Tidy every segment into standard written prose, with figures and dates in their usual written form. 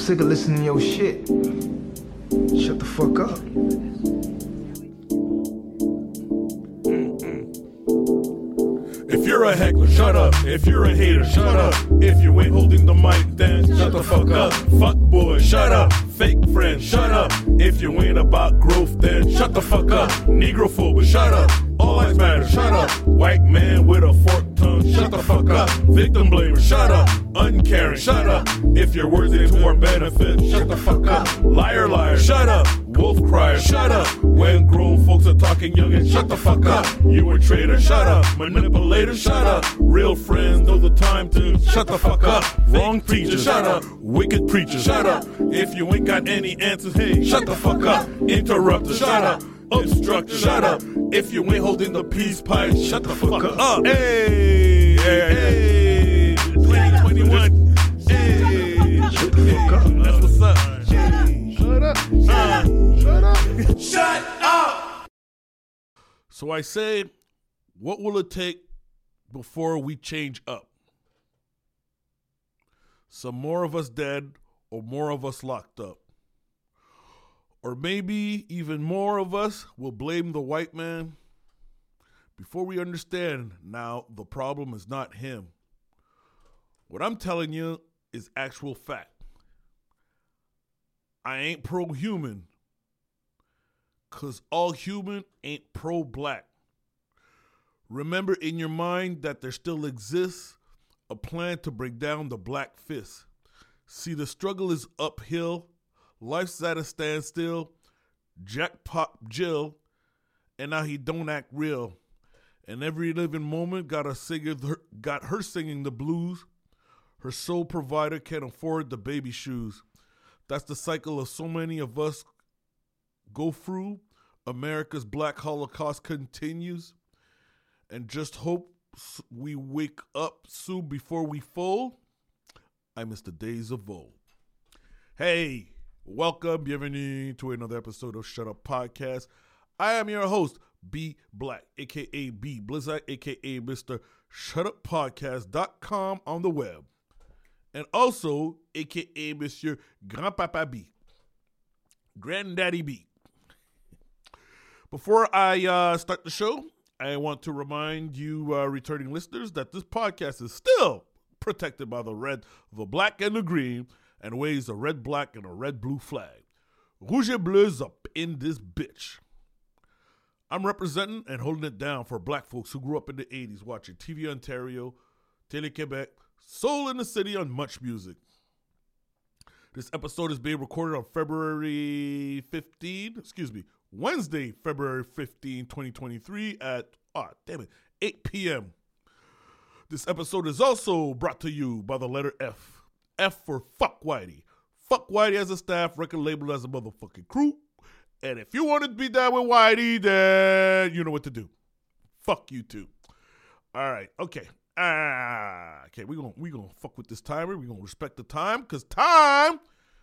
sick of listening to your shit. Shut the fuck up. If you're a heckler, shut up. If you're a hater, shut up. If you ain't holding the mic, then shut the fuck up. Fuck boy, shut up. Fake friend, shut up. If you ain't about growth, then shut the fuck up. Negrophobe, shut up. All lives matter, shut up. White man with a forked tongue, shut the fuck up. Victim blamer, shut up. Uncaring, shut up. If your words ain't to our benefit, shut the fuck up. Liar, liar, shut up. Wolf crier, shut up. When grown folks are talking young and shut the fuck up. You a traitor, shut up. Manipulator, shut up. Real friends know the time to shut the fuck up. Wrong preacher, shut up. Wicked preacher, shut up. If you ain't got any answers, hey, shut the fuck up. Interrupter, shut up. Obstructor, shut up. If you ain't holding the peace pipe, shut the fuck up. Hey, hey, 2021. Hey, shut the fuck up. That's what's up. Shut up. Shut up. Shut up. So I say, what will it take before we change up? Some more of us dead or more of us locked up? Or maybe even more of us will blame the white man? Before we understand now, the problem is not him. What I'm telling you is actual fact. I ain't pro-human, because all human ain't pro-black. Remember in your mind that there still exists a plan to break down the black fist. See, the struggle is uphill. Life's at a standstill. Jack popped Jill, and now he don't act real. And every living moment got her singing the blues. Her sole provider can't afford the baby shoes. That's the cycle of so many of us go through. America's black holocaust continues. And just hope we wake up soon before we fold. I miss the days of old. Hey, welcome, bienvenue to another episode of Shut Up Podcast. I am your host, B Black, a.k.a. B Blizzard, a.k.a. Mr. ShutUpPodcast.com on the web. And also, a.k.a. Monsieur Grandpapa B, Granddaddy B. Before I start the show, I want to remind you returning listeners that this podcast is still protected by the red, the black, and the green, and waves a red, black, and a red, blue flag. Rouge et bleu's up in this bitch. I'm representing and holding it down for black folks who grew up in the 80s watching TV Ontario, Télé-Québec, Soul in the City on Much Music. This episode is being recorded on Wednesday, February 15, 2023 at, 8 p.m. This episode is also brought to you by the letter F. F for Fuck Whitey. Fuck Whitey as a staff, record label as a motherfucking crew. And if you want to be down with Whitey, then you know what to do. Fuck you too. All right, okay. Okay, we gonna fuck with this timer. We gonna respect the time, because time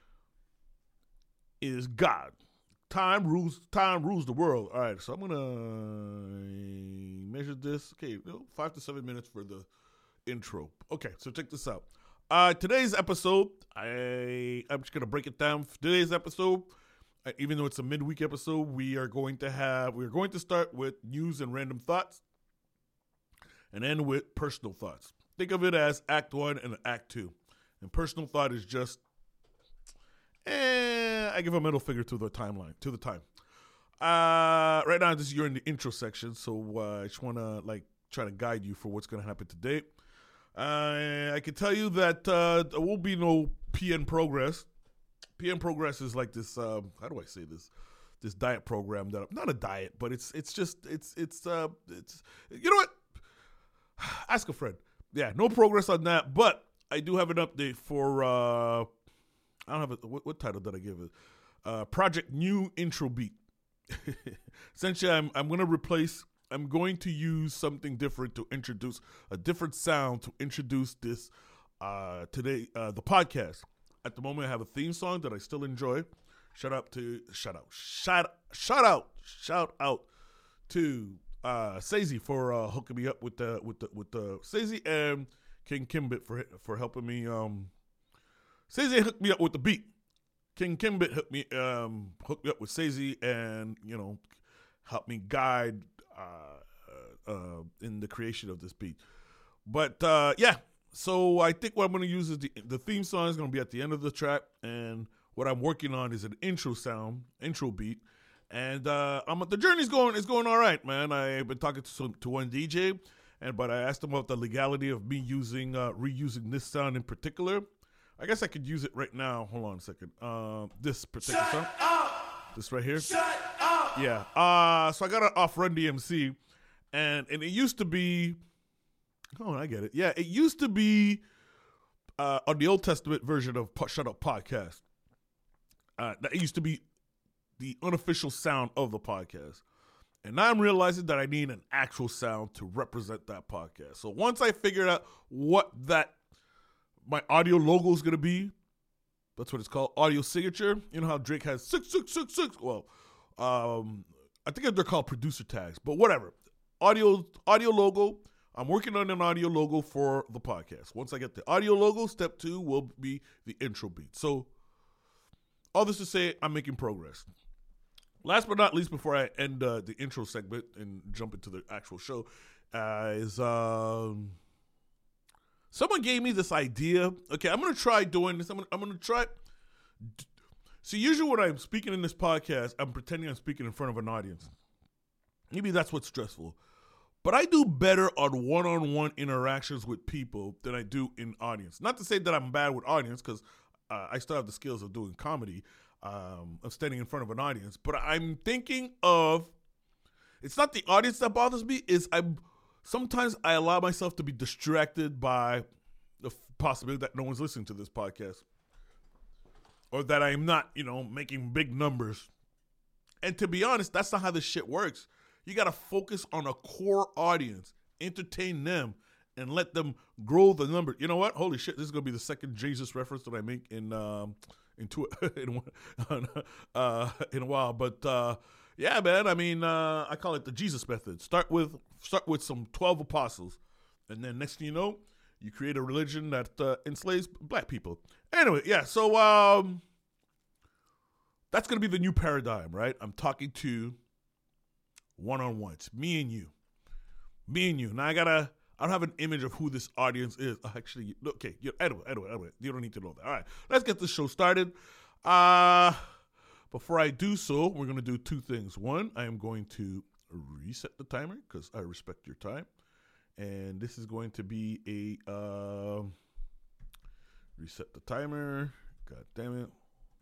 is God. Time rules the world. All right, so I'm gonna measure this. Okay, 5 to 7 minutes for the intro. Okay, so check this out. Today's episode, I'm just gonna break it down. For today's episode, even though it's a midweek episode, we're going to start with news and random thoughts, and end with personal thoughts. Think of it as Act 1 and Act 2. And personal thought is just, I give a middle finger to the timeline, to the time. Right now, you're in the intro section, so I just want to try to guide you for what's going to happen today. I can tell you that there will be no PN Progress. PN Progress is like this, how do I say this? This diet program that, not a diet, but it's you know what? Ask a friend. Yeah, no progress on that, but I do have an update for, I don't have what title did I give it? Project New Intro Beat. Essentially, I'm going to use something different to introduce a different sound to introduce this, today, the podcast. At the moment, I have a theme song that I still enjoy. Shout out to Sazy for hooking me up with the Sazy, and King Kimbit for helping me. Sazy hooked me up with the beat. King Kimbit hooked me up with Sazy and, helped me guide in the creation of this beat. But, so I think what I'm going to use is the theme song is going to be at the end of the track, and what I'm working on is an intro beat. And the journey's going all right, man. I've been talking to one DJ, but I asked him about the legality of me reusing this sound in particular. I guess I could use it right now. Hold on a second. This particular sound. This right here. Shut up! Yeah. So I got it off Run DMC, and it used to be. Oh, I get it. Yeah, it used to be on the Old Testament version of Shut Up Podcast. That used to be the unofficial sound of the podcast. And now I'm realizing that I need an actual sound to represent that podcast. So once I figured out what my audio logo is going to be, that's what it's called, audio signature. You know how Drake has 666. Well, I think they're called producer tags, but whatever. Audio logo. I'm working on an audio logo for the podcast. Once I get the audio logo, step 2 will be the intro beat. So all this to say, I'm making progress. Last but not least, before I end the intro segment and jump into the actual show, is someone gave me this idea. Okay, I'm going to try doing this. I'm going to try. See, usually when I'm speaking in this podcast, I'm pretending I'm speaking in front of an audience. Maybe that's what's stressful. But I do better on one-on-one interactions with people than I do in audience. Not to say that I'm bad with audience, because I still have the skills of doing comedy, of standing in front of an audience. But I'm thinking of, it's not the audience that bothers me, sometimes I allow myself to be distracted by the possibility that no one's listening to this podcast. Or that I'm not, making big numbers. And to be honest, that's not how this shit works. You got to focus on a core audience, entertain them, and let them grow the number. You know what? Holy shit, this is going to be the second Jesus reference that I make in a while. But yeah, man, I mean, I call it the Jesus method. Start with some 12 apostles, and then next thing you know, you create a religion that enslaves black people. Anyway, yeah, so that's going to be the new paradigm, right? I'm talking to one-on-ones, me and you. Now I don't have an image of who this audience is. Actually, okay, anyway, you don't need to know that. All right, let's get this show started. Before I do so, we're going to do 2 things. One, I am going to reset the timer because I respect your time. And this is going to be a reset the timer. God damn it.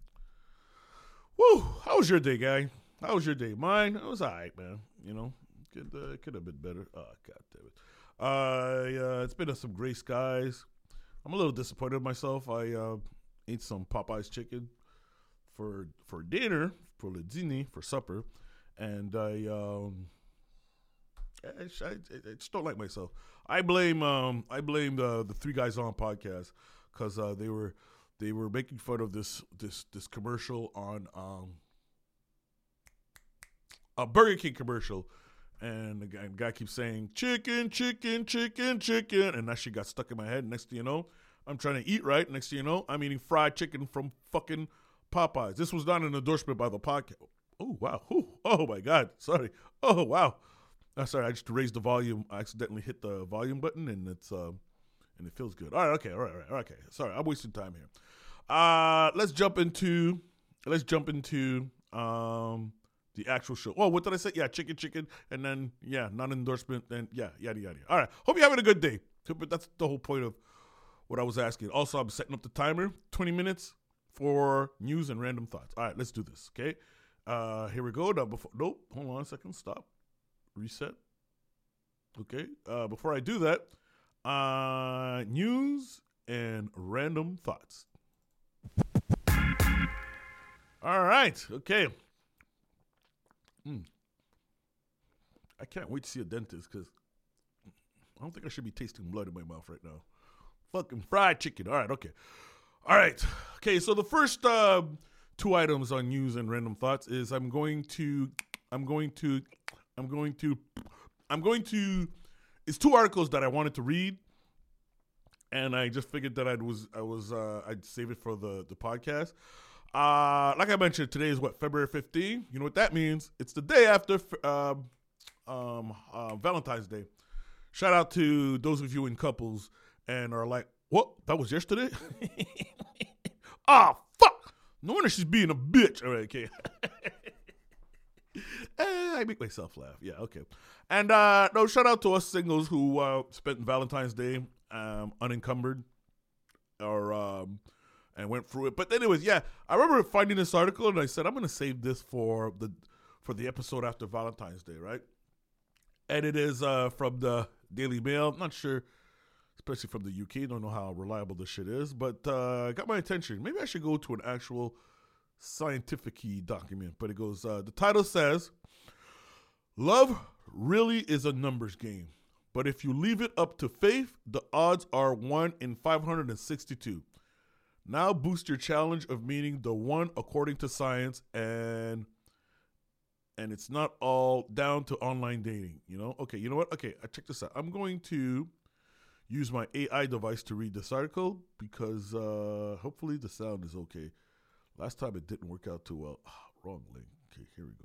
Woo, how was your day, guy? How was your day? Mine, it was all right, man. Could have been better. Oh, God damn it. It's been some gray skies. I'm a little disappointed in myself. I ate some Popeye's chicken for dinner, for le dîner, for supper, and I just don't like myself. I blame the 3 Guys On podcast because they were making fun of this commercial on a Burger King commercial, and the guy keeps saying chicken, chicken, chicken, chicken, and that shit got stuck in my head. Next thing you know, I'm trying to eat right. Next thing you know, I'm eating fried chicken from fucking Popeyes. This was not an endorsement by the podcast. Oh wow! Oh my God! Sorry. Oh wow! Sorry, I just raised the volume. I accidentally hit the volume button, and it feels good. All right. Okay. Sorry, I'm wasting time here. Let's jump into the actual show. Oh, what did I say? Yeah, chicken, and then, yeah, non-endorsement, and yeah, yada, yada. All right. Hope you're having a good day. But that's the whole point of what I was asking. Also, I'm setting up the timer, 20 minutes for news and random thoughts. All right, let's do this, okay? Here we go. Now, nope, hold on a second. Stop. Reset. Okay. Before I do that, news and random thoughts. All right. Okay. I can't wait to see a dentist because I don't think I should be tasting blood in my mouth right now. Fucking fried chicken. All right, okay. All right. Okay, so the first 2 items on news and random thoughts is I'm going to it's 2 articles that I wanted to read, and I just figured that I'd save it for the podcast. Like I mentioned, today is February 15th. You know what that means? It's the day after Valentine's Day. Shout out to those of you in couples and are like, what? That was yesterday? Ah, fuck. No wonder she's being a bitch. All right, okay. I make myself laugh. Yeah, okay. And no, shout out to us singles who spent Valentine's Day unencumbered or and went through it. But anyways, yeah, I remember finding this article and I said, I'm going to save this for the episode after Valentine's Day, right? And it is from the Daily Mail. I'm not sure, especially from the UK. Don't know how reliable this shit is, but it got my attention. Maybe I should go to an actual scientific-y document. But it goes, the title says, love really is a numbers game. But if you leave it up to faith, the odds are 1 in 562. Now boost your challenge of meeting the one according to science, and it's not all down to online dating, you know? Okay, you know what? Okay, I check this out. I'm going to use my AI device to read this article because hopefully the sound is okay. Last time it didn't work out too well. Wrong link. Okay, here we go.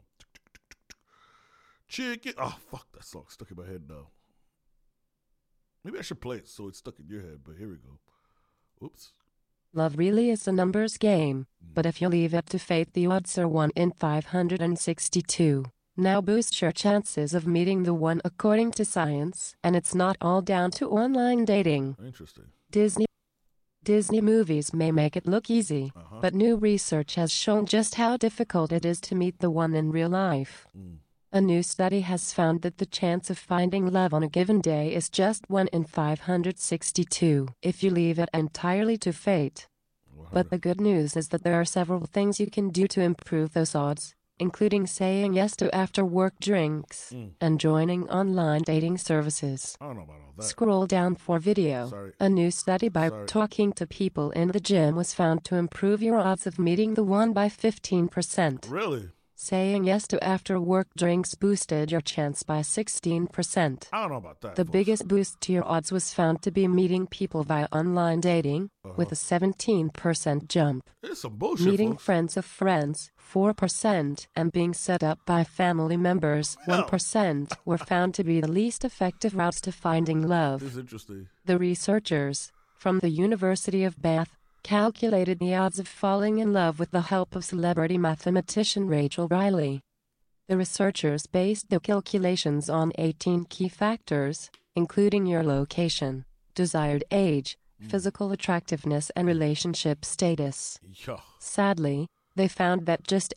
Chicken. Oh, fuck, that song's stuck in my head now. Maybe I should play it so it's stuck in your head, but here we go. Oops. Love really is a numbers game, but if you leave it to fate, the odds are 1 in 562. Now boost your chances of meeting the one according to science, and it's not all down to online dating. Interesting. Disney movies may make it look easy, but new research has shown just how difficult it is to meet the one in real life. A new study has found that the chance of finding love on a given day is just 1 in 562 if you leave it entirely to fate. But the good news is that there are several things you can do to improve those odds, including saying yes to after-work drinks and joining online dating services. I don't know about all that. Scroll down for video. Sorry. A new study by talking to people in the gym was found to improve your odds of meeting the one by 15%. Really? Saying yes to after-work drinks boosted your chance by 16%. I don't know about that. The folks. biggest boost to your odds was found to be meeting people via online dating, with a 17% jump. It's some bullshit, Meeting folks. friends of friends, 4%, and being set up by family members, 1%, were found to be the least effective routes to finding love. This is interesting. The researchers, from the University of Bath, calculated the odds of falling in love with the help of celebrity mathematician Rachel Riley. The researchers based the calculations on 18 key factors, including your location, desired age, physical attractiveness, and relationship status. Yeah. Sadly, they found that just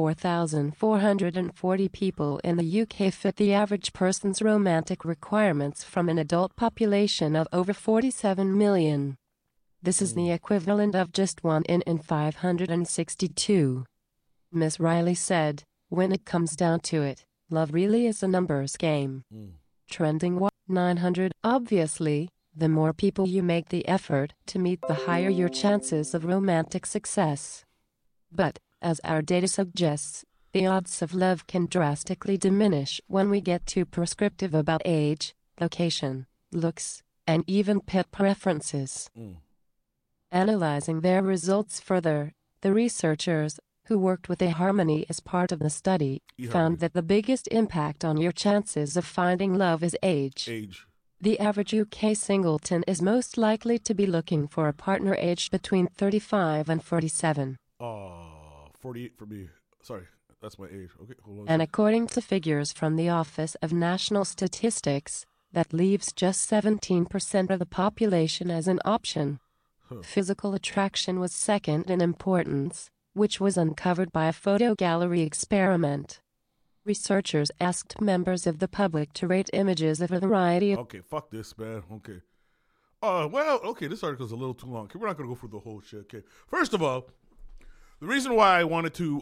84,440 people in the UK fit the average person's romantic requirements from an adult population of over 47 million. This is the equivalent of just 1 in 562. Miss Riley said, when it comes down to it, love really is a numbers game. Trending 900. Obviously, the more people you make the effort to meet, the higher your chances of romantic success. But, as our data suggests, the odds of love can drastically diminish when we get too prescriptive about age, location, looks, and even pet preferences. Analyzing their results further, the researchers, who worked with eHarmony as part of the study, found that the biggest impact on your chances of finding love is age. The average UK singleton is most likely to be looking for a partner aged between 35 and 47. 48 for me. Sorry, that's my age. Okay, hold on. And according to figures from the Office of National Statistics, that leaves just 17% of the population as an option. Physical attraction was second in importance, which was uncovered by a photo gallery experiment. Researchers asked members of the public to rate images of a variety of... Okay, fuck this, man. Okay. Well, okay, this article's a little too long. Okay, we're not going to go through the whole shit, okay? First of all, the reason why I wanted to,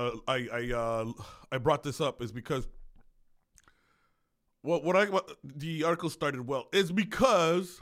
I brought this up is because the article started well is because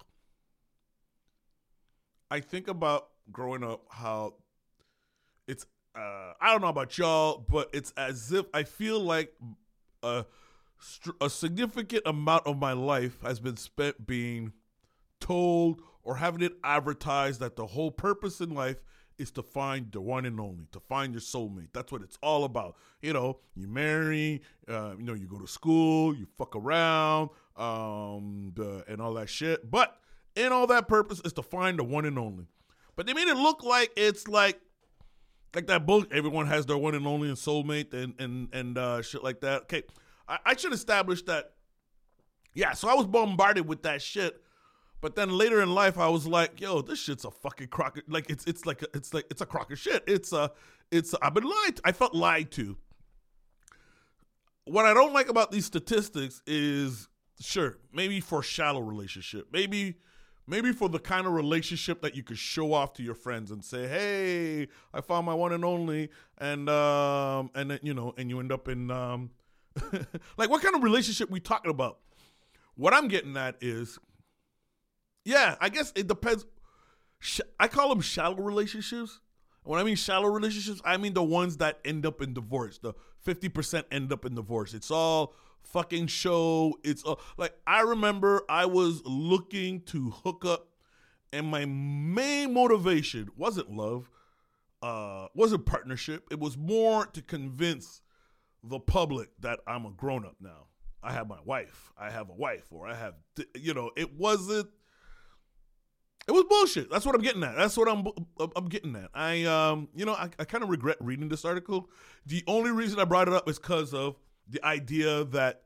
I think about growing up how it's, I don't know about y'all, but it's as if I feel like a significant amount of my life has been spent being told or having it advertised that the whole purpose in life is to find the one and only, to find your soulmate. That's what it's all about. You marry, you go to school, you fuck around, and all that shit. But in all that purpose is to find the one and only. But they made it look like it's like that book. Everyone has their one and only and soulmate and shit like that. Okay, I should establish that. Yeah, so I was bombarded with that shit. But then later in life, I was like, "Yo, this shit's a fucking crock. Like it's a crock of shit. I've been lied to. I felt lied to. What I don't like about these statistics is, sure, maybe for shallow relationship, maybe for the kind of relationship that you could show off to your friends and say, "Hey, I found my one and only," and then and you end up in like what kind of relationship we talking about? What I'm getting at is. Yeah, I guess it depends. I call them shallow relationships. When I mean shallow relationships, I mean the ones that end up in divorce. The 50% end up in divorce. It's all fucking show. It's all, like, I remember I was looking to hook up, and my main motivation wasn't love, wasn't partnership. It was more to convince the public that I'm a grown up now. I have my wife. I have a wife, or I have, it wasn't. It was bullshit. That's what I'm getting at. That's what I'm getting at. I kind of regret reading this article. The only reason I brought it up is because of the idea that,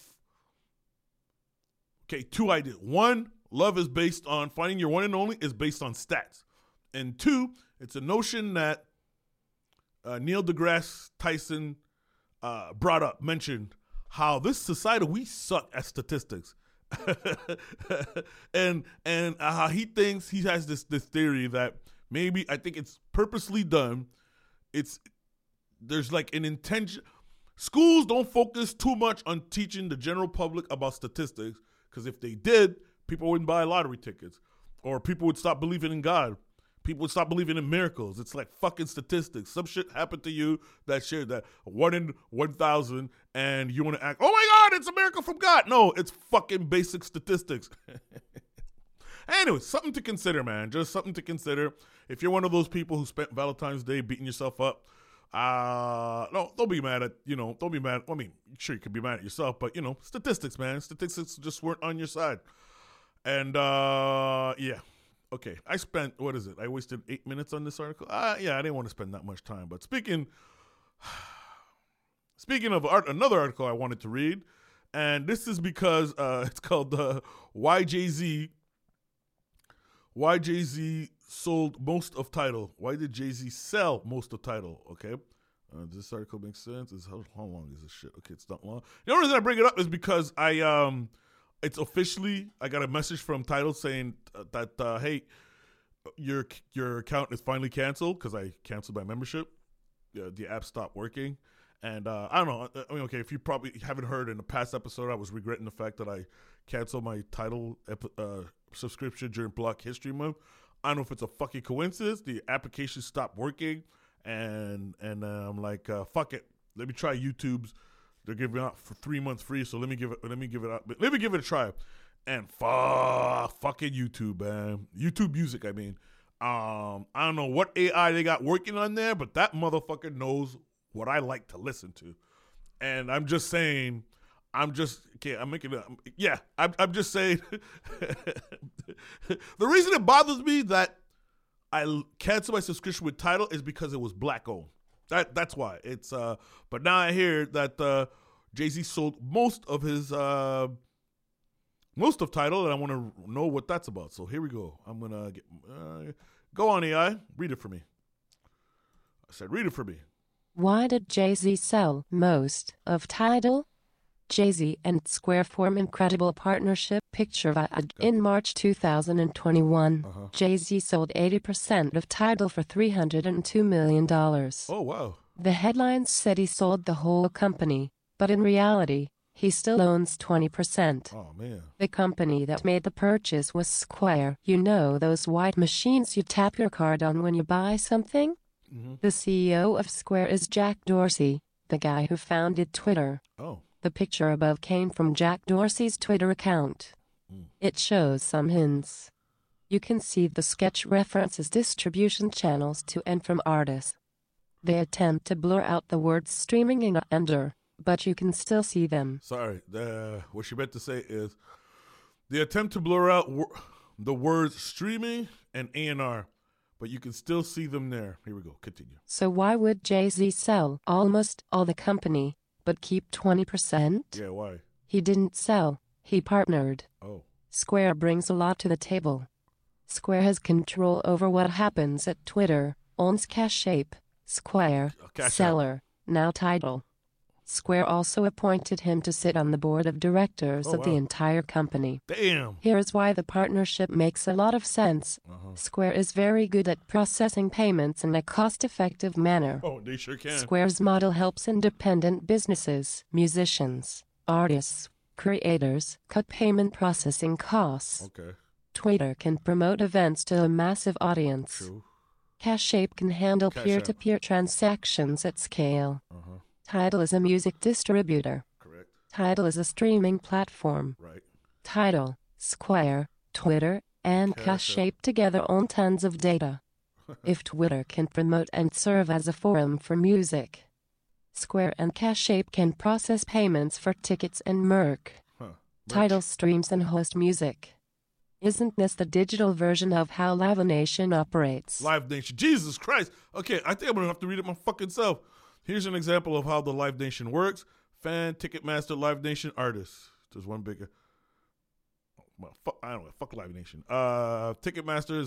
two ideas. One, love is based on finding your one and only is based on stats. And two, it's a notion that Neil deGrasse Tyson mentioned how this society, we suck at statistics. and how he thinks, he has this theory that maybe, I think it's purposely done. There's like an intention. Schools don't focus too much on teaching the general public about statistics, because if they did, people wouldn't buy lottery tickets, or people would stop believing in God. People would stop believing in miracles. It's like fucking statistics. Some shit happened to you that 1 in 1,000, and you want to act, oh my God, it's a miracle from God. No, it's fucking basic statistics. Anyway, something to consider, man. Just something to consider. If you're one of those people who spent Valentine's Day beating yourself up, no, don't be mad at, don't be mad. I mean, sure, you could be mad at yourself, but, statistics, man. Statistics just weren't on your side. And, yeah. Okay, I spent, I wasted 8 minutes on this article. Yeah, I didn't want to spend that much time. But speaking of another article I wanted to read, and this is because it's called Why Jay-Z sold most of Tidal. Why did Jay-Z sell most of Tidal? Okay, does this article make sense? How long is this shit? Okay, it's not long. The only reason I bring it up is because it's officially, I got a message from Tidal saying that, hey, your account is finally canceled, because I canceled my membership. The app stopped working. And I don't know. I mean, okay, if you probably haven't heard in the past episode, I was regretting the fact that I canceled my Tidal subscription during Black History Month. I don't know if it's a fucking coincidence. The application stopped working. And I'm like, fuck it. Let me try YouTube's. They're giving out for 3 months free, so let me give it a try. And fucking YouTube, man. YouTube Music, I mean. I don't know what AI they got working on there, but that motherfucker knows what I like to listen to. And I'm just saying, I'm just saying. The reason it bothers me that I canceled my subscription with Tidal is because it was Black owned. That's why. It's but now I hear that Jay-Z sold most of Tidal, and I want to know what that's about. So here we go. I'm gonna go on AI. Read it for me. I said, read it for me. Why did Jay-Z sell most of Tidal? Jay-Z and Square form incredible partnership. Picture in March 2021. Jay-Z sold 80% of Tidal for $302 million. Oh, wow. The headlines said he sold the whole company, but in reality, he still owns 20%. Oh, man. The company that made the purchase was Square. You know those white machines you tap your card on when you buy something? Mm-hmm. The CEO of Square is Jack Dorsey, the guy who founded Twitter. Oh. The picture above came from Jack Dorsey's Twitter account. It shows some hints. You can see the sketch references distribution channels to and from artists. They attempt to blur out the words streaming and under, but you can still see them. Sorry, what she meant to say is the attempt to blur out the words streaming and A&R, but you can still see them there. Here we go. Continue. So why would Jay-Z sell almost all the company, but keep 20%? Yeah, why? He didn't sell. He partnered. Oh. Square brings a lot to the table. Square has control over what happens at Twitter, owns Cash App, Square, Seller, now Tidal. Square also appointed him to sit on the board of directors of the entire company. Damn. Here's why the partnership makes a lot of sense. Square is very good at processing payments in a cost-effective manner. Oh, they sure can. Square's model helps independent businesses, musicians, artists, creators cut payment processing costs. Okay. Twitter can promote events to a massive audience. True. Cash App can handle Cash peer-to-peer transactions at scale. Tidal is a music distributor. Correct. Tidal is a streaming platform. Right. Tidal, Square, Twitter, and Cash App together own tons of data. If Twitter can promote and serve as a forum for music, Square and Cash App can process payments for tickets and merch. Tidal streams and hosts music. Isn't this the digital version of how Live Nation operates? Live Nation. Jesus Christ. Okay, I think I'm going to have to read it my fucking self. Here's an example of how the Live Nation works. Fan, Ticketmaster, Live Nation, artists. There's one bigger. Well, I don't know. Fuck Live Nation. Ticketmaster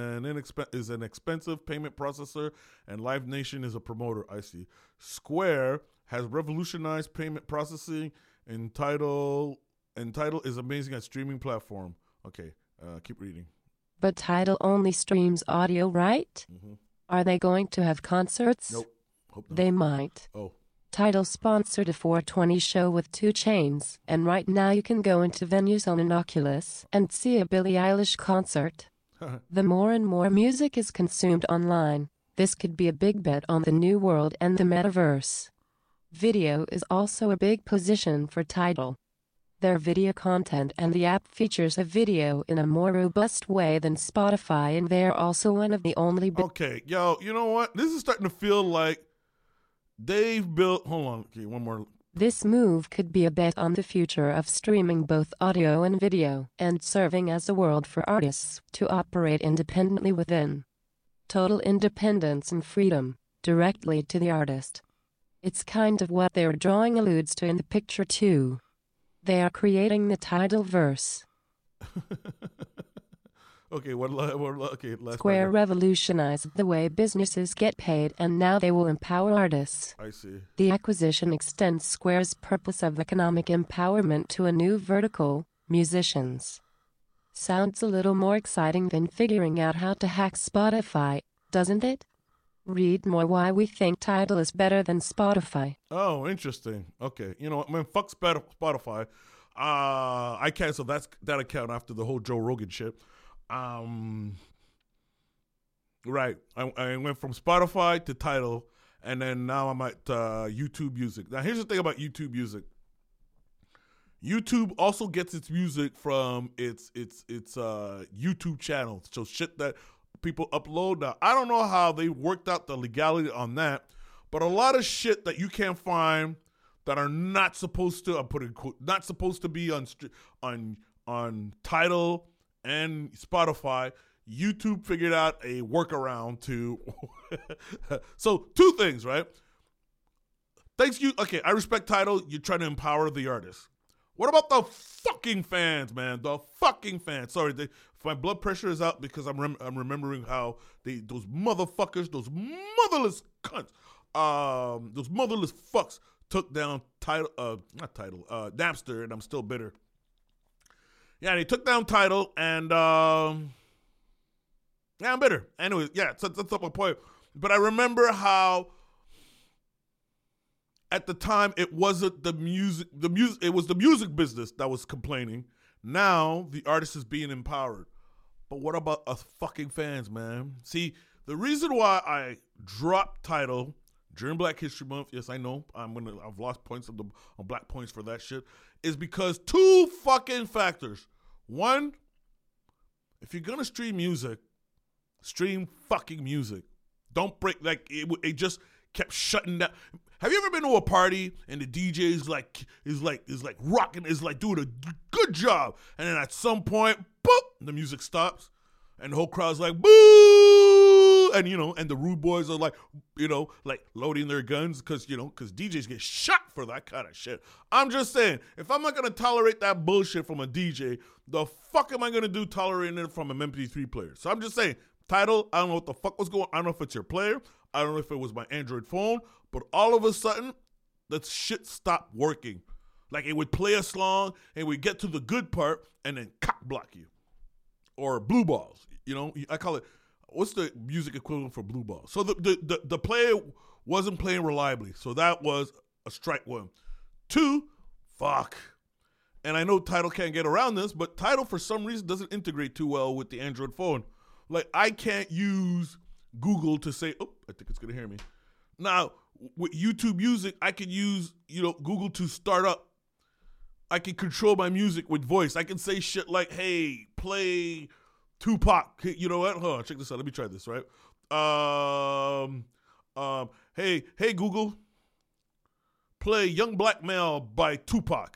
is an expensive payment processor, and Live Nation is a promoter. I see. Square has revolutionized payment processing, and Tidal is amazing at streaming platform. Okay, keep reading. But Tidal only streams audio, right? Are they going to have concerts? Nope. Hope not. They might. Oh. Tidal sponsored a 420 show with 2 Chainz, and right now you can go into venues on an Oculus and see a Billie Eilish concert. The more and more music is consumed online, this could be a big bet on the new world and the metaverse. Video is also a big position for Tidal. Their video content and the app features a video in a more robust way than Spotify, and they're also one of the only... Okay, yo, you know what? This is starting to feel like they've built... Hold on, okay, one more. This move could be a bet on the future of streaming both audio and video, and serving as a world for artists to operate independently within. Total independence and freedom, directly to the artist. It's kind of what their drawing alludes to in the picture too. They are creating the Tidalverse. Okay, last Square part. revolutionized the way businesses get paid, and now they will empower artists. I see. The acquisition extends Square's purpose of economic empowerment to a new vertical, musicians. Sounds a little more exciting than figuring out how to hack Spotify, doesn't it? Read more why we think Tidal is better than Spotify. Oh, interesting. Okay, you know what, man, fuck Spotify. I canceled that account after the whole Joe Rogan shit. Right. I went from Spotify to Tidal, and then now I'm at YouTube Music. Now, here's the thing about YouTube Music. YouTube also gets its music from its YouTube channels. So shit that people upload. Now, I don't know how they worked out the legality on that, but a lot of shit that you can't find that are not supposed to, not supposed to be on Tidal and Spotify, YouTube figured out a workaround to. So 2 things, right? Okay, I respect Tidal. You're trying to empower the artist. What about the fucking fans, man? The fucking fans. Sorry, my blood pressure is out because I'm remembering how those motherfuckers, those motherless cunts, those motherless fucks took down Napster, and I'm still bitter. Yeah, they took down Tidal, and yeah, I'm bitter. Anyway, yeah, that's not my point. But I remember how at the time it wasn't the music. It was the music business that was complaining. Now the artist is being empowered. But what about us fucking fans, man? See, the reason why I dropped Tidal during Black History Month, yes, I know I've lost points on Black points for that shit, is because 2 fucking factors. One, if you're gonna stream music, stream fucking music. Don't break, like, it just kept shutting down. Have you ever been to a party and the DJ is like rocking, is like doing a good job, and then at some point, boop, the music stops, and the whole crowd's like, boo, and and the rude boys are like, like loading their guns because DJs get shot for that kind of shit. I'm just saying, if I'm not gonna tolerate that bullshit from a DJ, the fuck am I gonna do tolerating it from an MP3 player? So I'm just saying, Tidal, I don't know what the fuck was going on. I don't know if it's your player. I don't know if it was my Android phone, but all of a sudden, that shit stopped working. Like, it would play a song, and we'd get to the good part, and then cock block you. Or blue balls. I call it, what's the music equivalent for blue balls? So the player wasn't playing reliably. So that was a strike one. 2, fuck. And I know Tidal can't get around this, but Tidal, for some reason, doesn't integrate too well with the Android phone. Like, I can't use Google to say, oh, I think it's going to hear me. Now, with YouTube Music, I can use, Google to start up. I can control my music with voice. I can say shit like, hey, play Tupac. Hey, you know what? Hold on, check this out. Let me try this, right? Hey, Google, play Young Black Male by Tupac.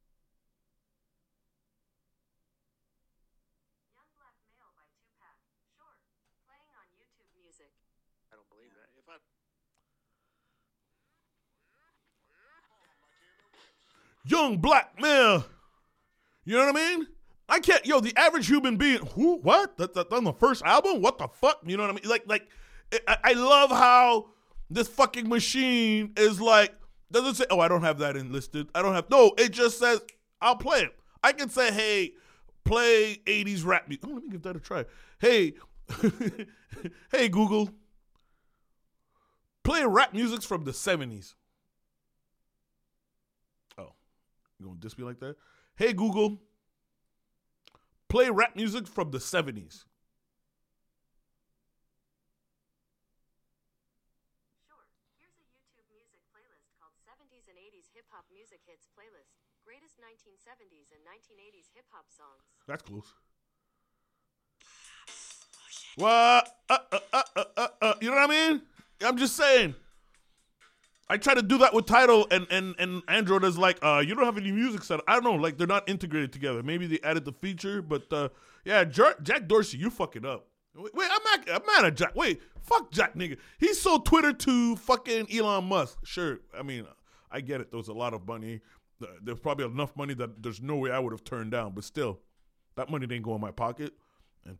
Young Black Male. You know what I mean? I can't, the average human being, who, what? That's on the first album? What the fuck? You know what I mean? Like, I love how this fucking machine is like, doesn't say, oh, I don't have that enlisted. No, it just says, I'll play it. I can say, hey, play 80s rap music. Oh, let me give that a try. Hey, hey, Google, play rap music from the 70s. You gonna diss me like that? Hey, Google, play rap music from the 70s. Sure. Here's a YouTube music playlist called 70s and 80s Hip-Hop Music Hits Playlist. Greatest 1970s and 1980s hip-hop songs. That's close. What? You know what I mean? I'm just saying. I try to do that with Tidal, and Android is like, you don't have any music set up. I don't know, like, they're not integrated together. Maybe they added the feature, but yeah, Jack Dorsey, you fucking up. Wait, I'm mad at Jack. Wait, fuck Jack, nigga. He sold Twitter to fucking Elon Musk. Sure, I mean, I get it. There was a lot of money. There's probably enough money that there's no way I would have turned down, but still, that money didn't go in my pocket. And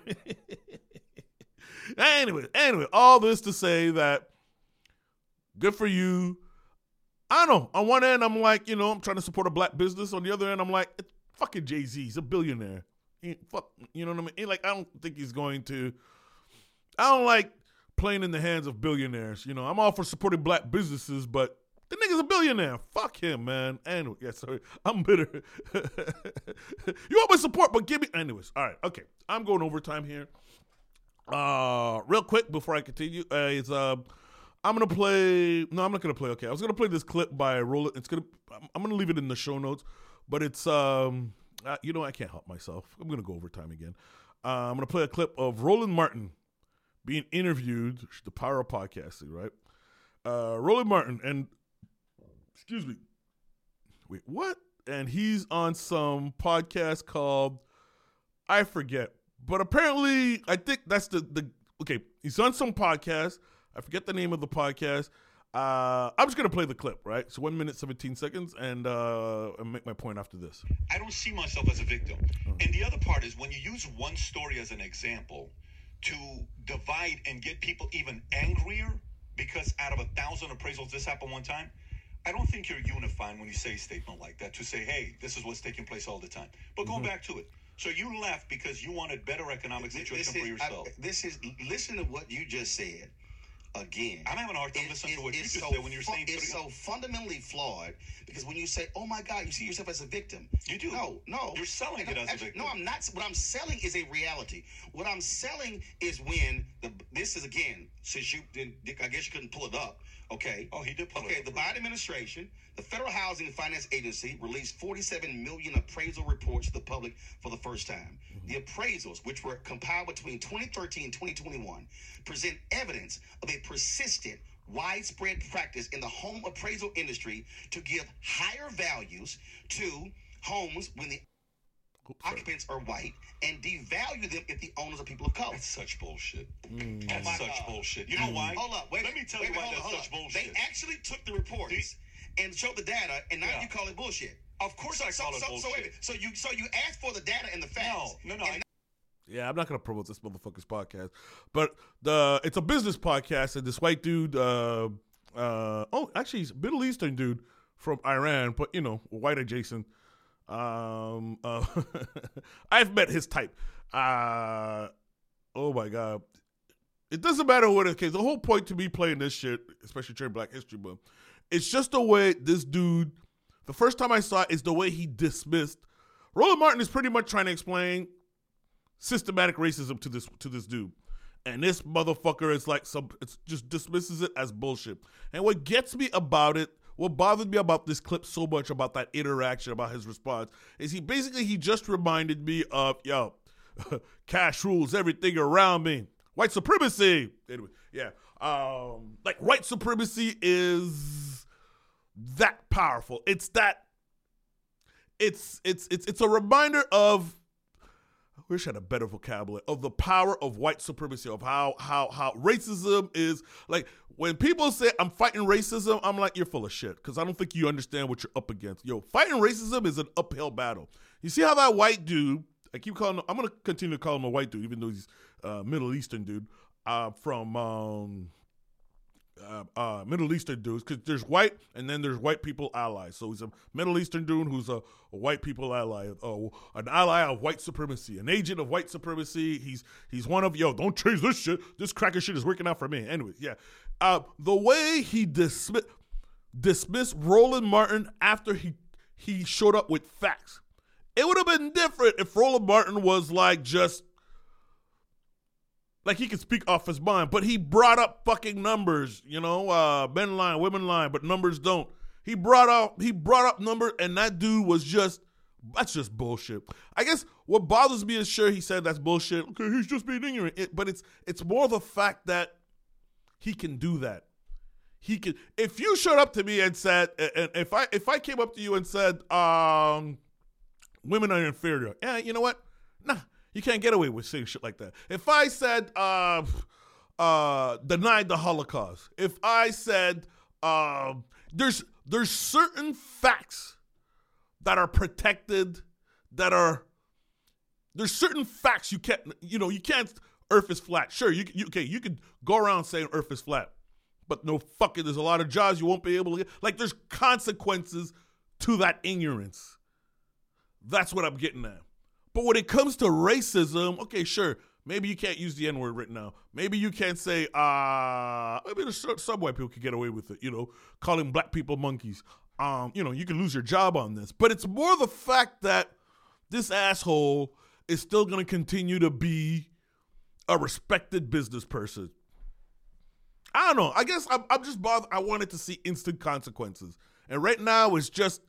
anyway, all this to say that good for you. I don't know. On one end, I'm like, I'm trying to support a black business. On the other end, I'm like, it's fucking Jay-Z. He's a billionaire. Fuck, you know what I mean? I don't think he's going to. I don't like playing in the hands of billionaires. I'm all for supporting black businesses, but the nigga's a billionaire. Fuck him, man. Anyway, yeah, sorry. I'm bitter. You want my support, but give me. Anyways, all right, okay. I'm going overtime here. Real quick before I continue, I'm gonna play. No, I'm not gonna play. Okay, I was gonna play this clip by Roland. I'm gonna leave it in the show notes, but it's I can't help myself. I'm gonna go overtime again. I'm gonna play a clip of Roland Martin being interviewed. The power of podcasting, right? Roland Martin, and excuse me. Wait, what? And he's on some podcast called, I forget, but apparently I think that's the okay. He's on some podcast. I forget the name of the podcast. I'm just going to play the clip, right? So 1 minute, 17 seconds, and make my point after this. I don't see myself as a victim. And the other part is when you use one story as an example to divide and get people even angrier because out of 1,000 appraisals, this happened one time, I don't think you're unifying when you say a statement like that to say, hey, this is what's taking place all the time. But go back to it. So you left because you wanted better economic situation for yourself. Listen to what you just said. again. I'm having a hard time listening to what you just said when you're saying it's so fundamentally flawed because when you say, "Oh my God," you see yourself as a victim. You do. No. You're selling it as a victim. No, I'm not. What I'm selling is a reality. What I'm selling is when this is again. Since you didn't, I guess you couldn't pull it up. Okay. Oh, he did pull it up. Okay. The Biden administration, the Federal Housing and Finance Agency, released 47 million appraisal reports to the public for the first time. The appraisals, which were compiled between 2013 and 2021, present evidence of a persistent, widespread practice in the home appraisal industry to give higher values to homes when the occupants are white and devalue them if the owners are people of color. That's such bullshit. Oh That's my such God. bullshit. You know why? Hold up. Wait. Let me tell you why that's such bullshit. They actually took the reports and showed the data, and now you call it bullshit. Of course I call it bullshit. So you asked for the data and the facts. No. Yeah, I'm not gonna promote this motherfucker's podcast, but it's a business podcast, and this white dude, actually he's a Middle Eastern dude from Iran, but white adjacent. I've met his type. Oh my God, it doesn't matter what it is. The whole point to me playing this shit, especially during Black History Month, it's just the way this dude. The first time I saw it is the way he dismissed. Roland Martin is pretty much trying to explain systematic racism to this dude, and this motherfucker is like it just dismisses it as bullshit. And what gets me about it, what bothers me about this clip so much, about that interaction, about his response, is he just reminded me of cash rules everything around me, white supremacy. Anyway, yeah, like white supremacy is that powerful. It's a reminder of. I wish I had a better vocabulary of the power of white supremacy, of how racism is. Like, when people say I'm fighting racism, I'm like, you're full of shit, because I don't think you understand what you're up against. Fighting racism is an uphill battle. You see how that white dude, I'm going to continue to call him a white dude, even though he's a Middle Eastern dude, from Middle Eastern dudes, because there's white and then there's white people allies. So he's a Middle Eastern dude who's a white people ally, an ally of white supremacy, an agent of white supremacy. He's one of, don't change this shit. This cracker shit is working out for me. Anyway, yeah. The way he dismissed Roland Martin after he showed up with facts. It would have been different if Roland Martin was like he could speak off his mind, but he brought up fucking numbers, men lie, women lie, but numbers don't. He brought up numbers, and that dude was that's just bullshit. I guess what bothers me is, sure, he said that's bullshit. Okay, he's just being ignorant. But it's more the fact that he can do that. He can. If you showed up to me and said, and if I came up to you and said, women are inferior, yeah, you know what? Nah. You can't get away with saying shit like that. If I said denied the Holocaust, if I said there's certain facts that are protected, there's certain facts you can't Earth is flat. Sure, you could go around saying Earth is flat, but no fucking, there's a lot of jobs you won't be able to get. Like, there's consequences to that ignorance. That's what I'm getting at. But when it comes to racism, okay, sure, maybe you can't use the N-word right now. Maybe you can't say, maybe some white people could get away with it, calling black people monkeys. You can lose your job on this. But it's more the fact that this asshole is still going to continue to be a respected business person. I don't know. I guess I'm just bothered. I wanted to see instant consequences. And right now it's just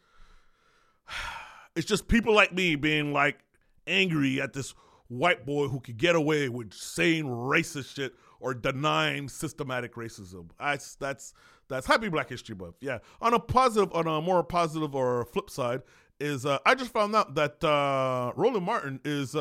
people like me being like, angry at this white boy who could get away with saying racist shit or denying systematic racism. That's Happy Black History Month. Yeah. On a more positive or flip side is I just found out that Roland Martin is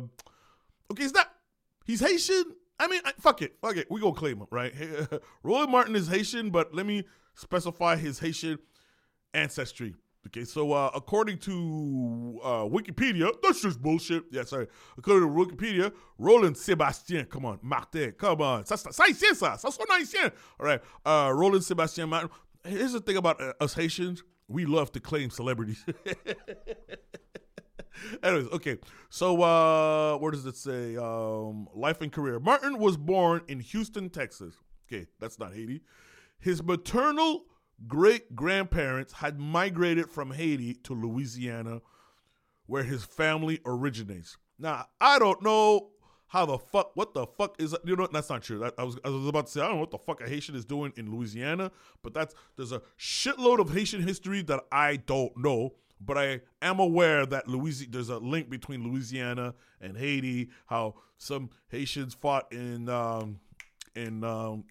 he's Haitian. I mean, fuck it. We gonna claim him, right? Roland Martin is Haitian, but let me specify his Haitian ancestry. Okay, so according to Wikipedia, that's just bullshit. Yeah, sorry. According to Wikipedia, Roland Sébastien, come on, Martin, come on. Ça haïtien, ça sonne haïtien. All right, Roland Sébastien Martin. Here's the thing about us Haitians, we love to claim celebrities. Anyways, okay, so where does it say? Life and career. Martin was born in Houston, Texas. Okay, that's not Haiti. His maternal great-grandparents had migrated from Haiti to Louisiana, where his family originates. Now, I don't know what the fuck is, that's not true. I was about to say, I don't know what the fuck a Haitian is doing in Louisiana, but there's a shitload of Haitian history that I don't know, but I am aware that there's a link between Louisiana and Haiti, how some Haitians fought in Indian,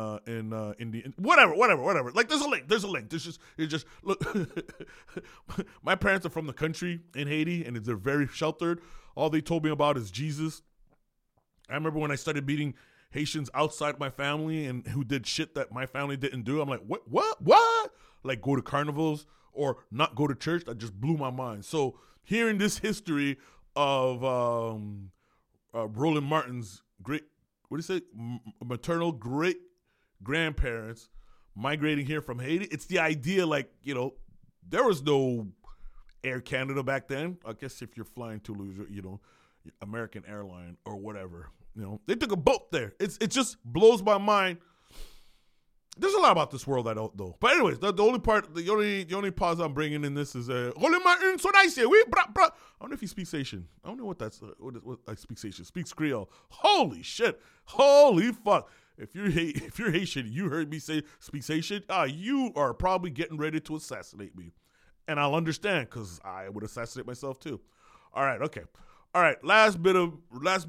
whatever. Like, there's a link. It's just look. My parents are from the country in Haiti, and they're very sheltered. All they told me about is Jesus. I remember when I started meeting Haitians outside my family and who did shit that my family didn't do. I'm like, what? Like, go to carnivals or not go to church. That just blew my mind. So hearing this history of Roland Martin's maternal great grandparents migrating here from Haiti, it's the idea, like, there was no Air Canada back then. I guess if you're flying to, American Airline or whatever, they took a boat there. It just blows my mind. There's a lot about this world I don't know. But anyways, the only pause I'm bringing in this is Roland Martin, so nice here. I don't know if he speaks Haitian. I don't know what that's. What I speaks Haitian. Speaks Creole. Holy shit. Holy fuck. If you're Haitian, you heard me say speaks Haitian. You are probably getting ready to assassinate me, and I'll understand because I would assassinate myself too. All right. Okay. All right, last bit of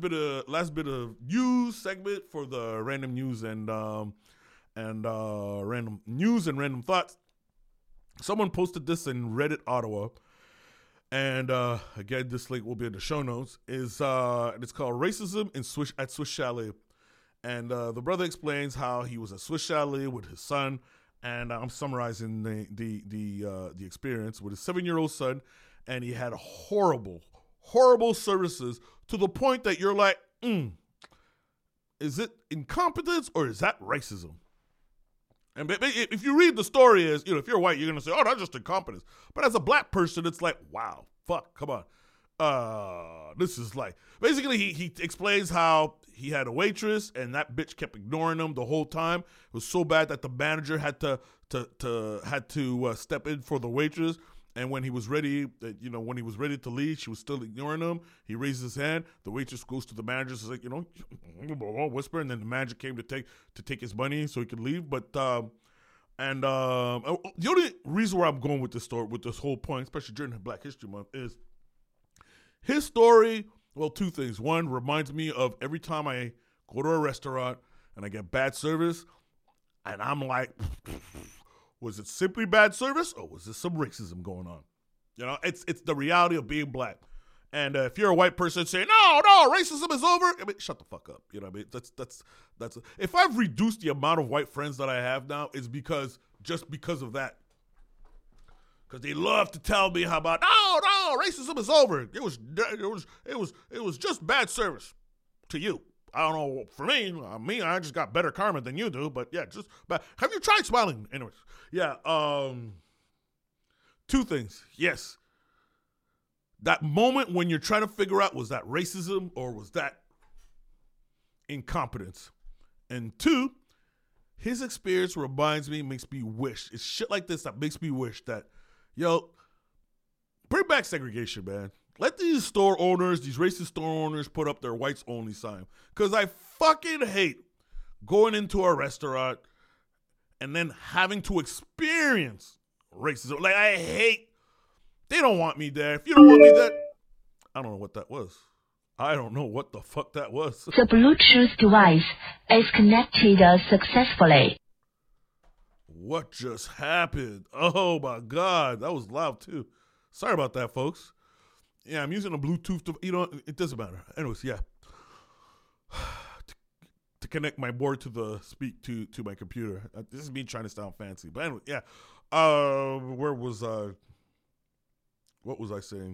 news segment for the random news and random thoughts. Someone posted this in Reddit Ottawa, and again, this link will be in the show notes. It's called "Racism in Swiss Chalet," and the brother explains how he was at Swiss Chalet with his son, and I'm summarizing the experience with his 7-year-old son, and he had horrible services to the point that you're like, is it incompetence or is that racism? And if you read the story as, if you're white, you're going to say, oh, that's just incompetence. But as a black person, it's like, wow, fuck, come on. This is like, basically he explains how he had a waitress and that bitch kept ignoring him the whole time. It was so bad that the manager had to step in for the waitress. And when he was ready, to leave, she was still ignoring him. He raised his hand. The waitress goes to the manager, says, like, whisper, and then the manager came to take his money so he could leave. But the only reason where I'm going with this story, with this whole point, especially during Black History Month, is his story. Well, two things. One, reminds me of every time I go to a restaurant and I get bad service, and I'm like, was it simply bad service or was there some racism going on? It's the reality of being black. And if you're a white person saying, no, racism is over, shut the fuck up. That's if I've reduced the amount of white friends that I have now, it's because of that. Because they love to tell me how about, no, racism is over. It was just bad service to you. I don't know, for me, I just got better karma than you do, but yeah, have you tried smiling? Anyways, yeah, two things. Yes, that moment when you're trying to figure out, was that racism or was that incompetence? And two, his experience makes me wish. It's shit like this that makes me wish that, bring back segregation, man. Let these store owners, these racist store owners, put up their whites only sign. Because I fucking hate going into a restaurant and then having to experience racism. Like, I hate, they don't want me there. If you don't want me there, I don't know what that was. I don't know what the fuck that was. The Bluetooth device is connected successfully. What just happened? Oh my God, that was loud too. Sorry about that, folks. Yeah, I'm using a Bluetooth. It doesn't matter. Anyways, yeah. To connect my board to my computer. This is me trying to sound fancy, but anyway, yeah. Where was I? What was I saying?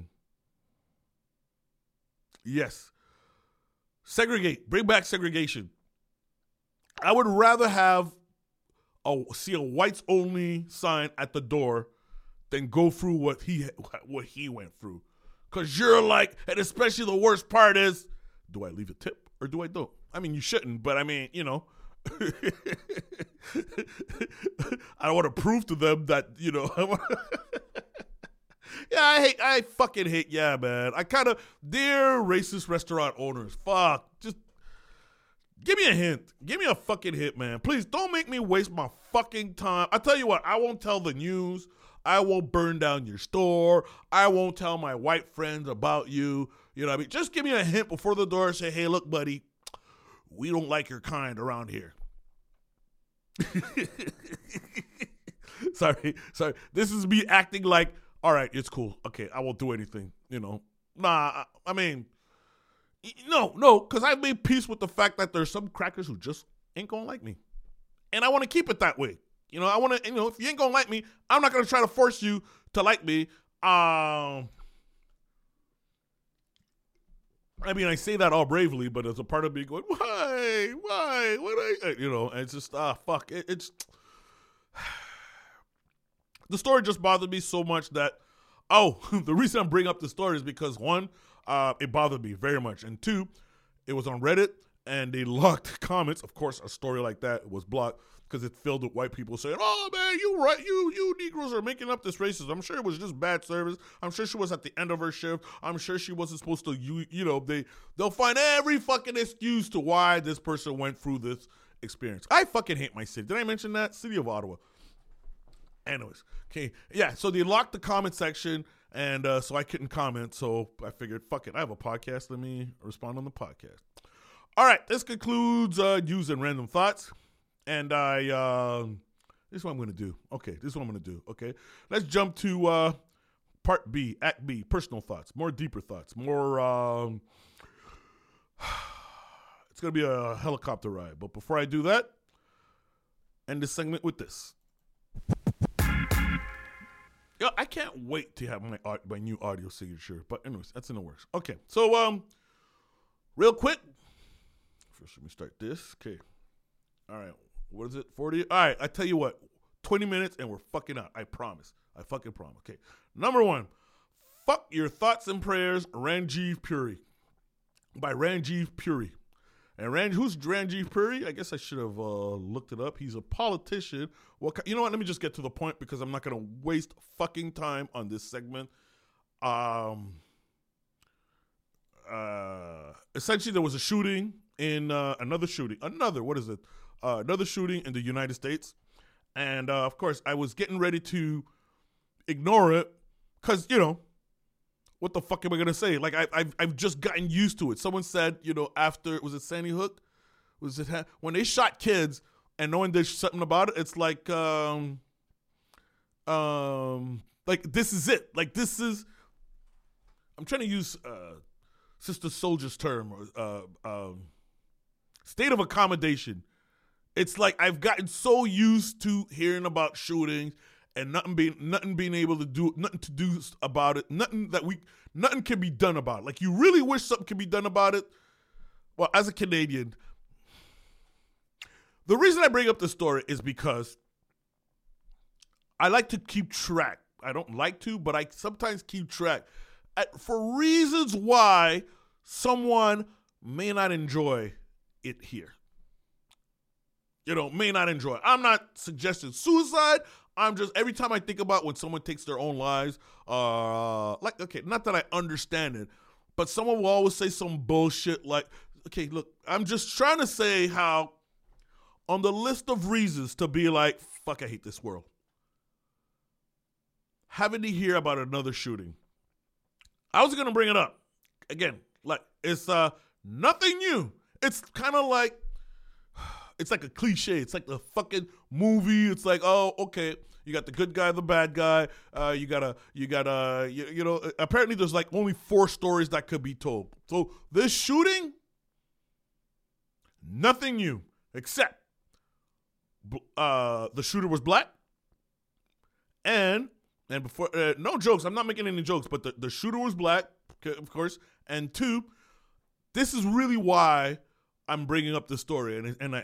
Yes. Segregate. Bring back segregation. I would rather see a whites only sign at the door than go through what he went through. Because you're like, and especially the worst part is, do I leave a tip or do I don't? I mean, you shouldn't, but I mean, I don't want to prove to them that, yeah, I fucking hate, yeah, man. Dear racist restaurant owners, fuck, just give me a hint. Give me a fucking hint, man. Please don't make me waste my fucking time. I tell you what, I won't tell the news. I won't burn down your store. I won't tell my white friends about you. You know what I mean? Just give me a hint before the door. Say, hey, look, buddy, we don't like your kind around here. Sorry. This is me acting like, all right, it's cool. Okay, I won't do anything, Nah, I mean, no, because I made peace with the fact that there's some crackers who just ain't gonna like me. And I want to keep it that way. I want to, if you ain't gonna like me, I'm not gonna try to force you to like me. I mean, I say that all bravely, but there's a part of me going, why, what and it's just, fuck, it's, the story just bothered me so much that, the reason I'm bringing up the story is because, one, it bothered me very much, and two, it was on Reddit, and they locked comments. Of course, a story like that was blocked because it filled with white people saying, oh, man, you right, you Negroes are making up this racism. I'm sure it was just bad service. I'm sure she was at the end of her shift. I'm sure she wasn't supposed to, they'll find every fucking excuse to why this person went through this experience. I fucking hate my city. Did I mention that? City of Ottawa. Anyways, okay, yeah, so they locked the comment section, and so I couldn't comment, so I figured, fuck it, I have a podcast, let me respond on the podcast. All right, this concludes news and random thoughts, and this is what I'm going to do. Okay, let's jump to part B, Act B, personal thoughts, more deeper thoughts, more, it's going to be a helicopter ride, but before I do that, end this segment with this. Yo, I can't wait to have my new audio signature. But anyways, that's in the works. Okay, so real quick. First, let me start this. Okay. All right. What is it? 40? All right. I tell you what. 20 minutes and we're fucking out. I promise. I fucking promise. Okay. Number one. Fuck Your Thoughts and Prayers, Ranjiv Puri. By Ranjiv Puri. And who's Ranjiv Puri? I guess I should have looked it up. He's a politician. Well, you know what? Let me just get to the point because I'm not going to waste fucking time on this segment. Essentially, there was a shooting in another shooting in the United States. And, of course, I was getting ready to ignore it because, what the fuck am I gonna say? Like I've just gotten used to it. Someone said, after was it Sandy Hook? Was it when they shot kids and no one did something about it? It's like this is it. Like this is. I'm trying to use Sister Soldier's term, state of accommodation. It's like I've gotten so used to hearing about shootings. And nothing being able to do about it. Nothing can be done about it. Like you really wish something could be done about it. Well, as a Canadian, the reason I bring up the story is because I like to keep track. I don't like to, but I sometimes keep track for reasons why someone may not enjoy it here. May not enjoy it. I'm not suggesting suicide. I'm just, every time I think about when someone takes their own lives, okay, not that I understand it, but someone will always say some bullshit like, okay, look, I'm just trying to say how on the list of reasons to be like, fuck, I hate this world. Having to hear about another shooting. I was going to bring it up. Again, like, it's nothing new. It's kind of like, it's like a cliche. It's like the fucking movie. It's like, oh, okay, you got the good guy, the bad guy. Apparently there's like only 4 stories that could be told. So this shooting, nothing new, except the shooter was black. And before, no jokes, I'm not making any jokes, but the shooter was black, of course. And 2, this is really why I'm bringing up the story,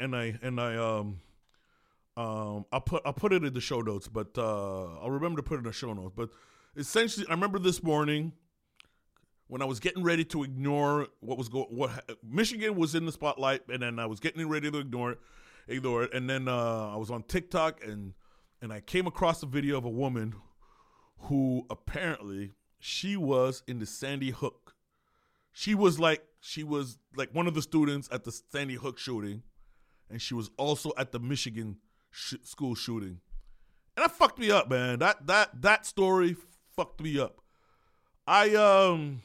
I'll put it in the show notes, but I'll remember to put it in the show notes. But essentially, I remember this morning when I was getting ready to ignore what Michigan was in the spotlight, and then I was getting ready to ignore it, ignore it. And then I was on TikTok and I came across a video of a woman who apparently she was in the Sandy Hook. She was like one of the students at the Sandy Hook shooting, and she was also at the Michigan school shooting. And that fucked me up, man. That story fucked me up. It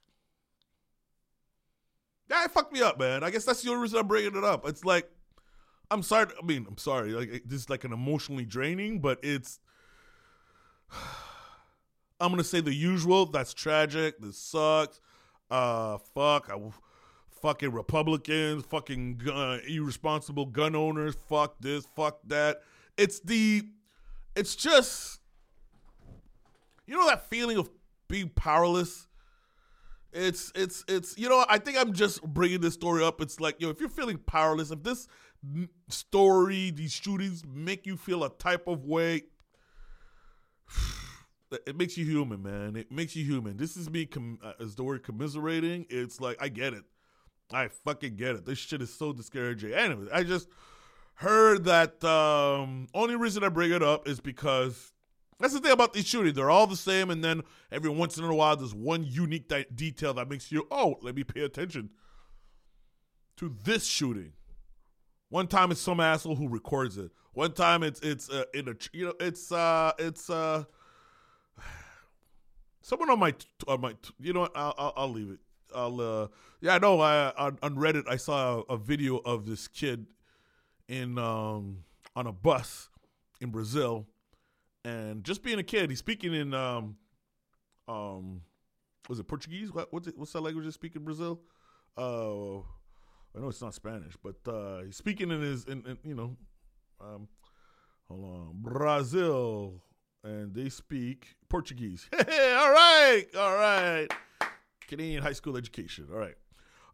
fucked me up, man. I guess that's the only reason I'm bringing it up. It's like, I'm sorry. Like, this is like an emotionally draining, but it's, I'm going to say the usual. That's tragic. This sucks. Fucking Republicans, fucking irresponsible gun owners. Fuck this, fuck that. It's just, you know that feeling of being powerless? It's I think I'm just bringing this story up. It's like, if you're feeling powerless, if this story, these shootings make you feel a type of way, it makes you human, man. It makes you human. This is me, as the word commiserating. It's like, I get it. I fucking get it. This shit is so discouraging. Anyway, I just heard that only reason I bring it up is because that's the thing about these shootings. They're all the same, and then every once in a while there's one unique detail that makes you, let me pay attention to this shooting. One time it's some asshole who records it. One time it's someone on my I'll leave it. I know on Reddit I saw a video of this kid on a bus in Brazil, and just being a kid, he's speaking in was it Portuguese? What's that language they speak in Brazil? I know it's not Spanish, but he's speaking in his hold on, Brazil, and they speak Portuguese. Hey, all right. Canadian high school education. All right.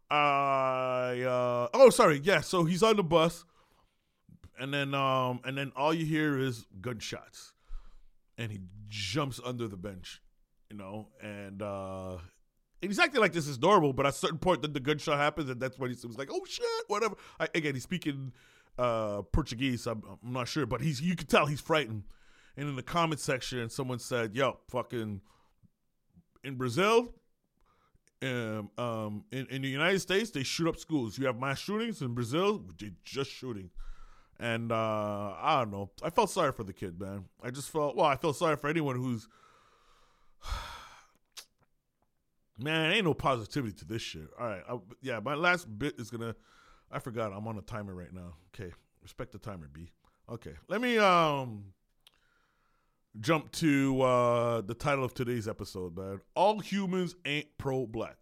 So he's on the bus, and then all you hear is gunshots, and he jumps under the bench, and he's acting like this is normal, but at a certain point, then the gunshot happens, and that's when he was like, "Oh shit," whatever. Again, he's speaking Portuguese. I'm not sure, but you can tell he's frightened. And in the comment section, someone said, "Yo, fucking in Brazil." In the United States, they shoot up schools. You have mass shootings. In Brazil, they're just shooting. And I don't know. I felt sorry for the kid, man. I felt sorry for anyone who's... Man, ain't no positivity to this shit. All right. My last bit is going to... I forgot. I'm on a timer right now. Okay. Respect the timer, B. Okay. Let me jump to the title of today's episode, man. All humans ain't pro-black.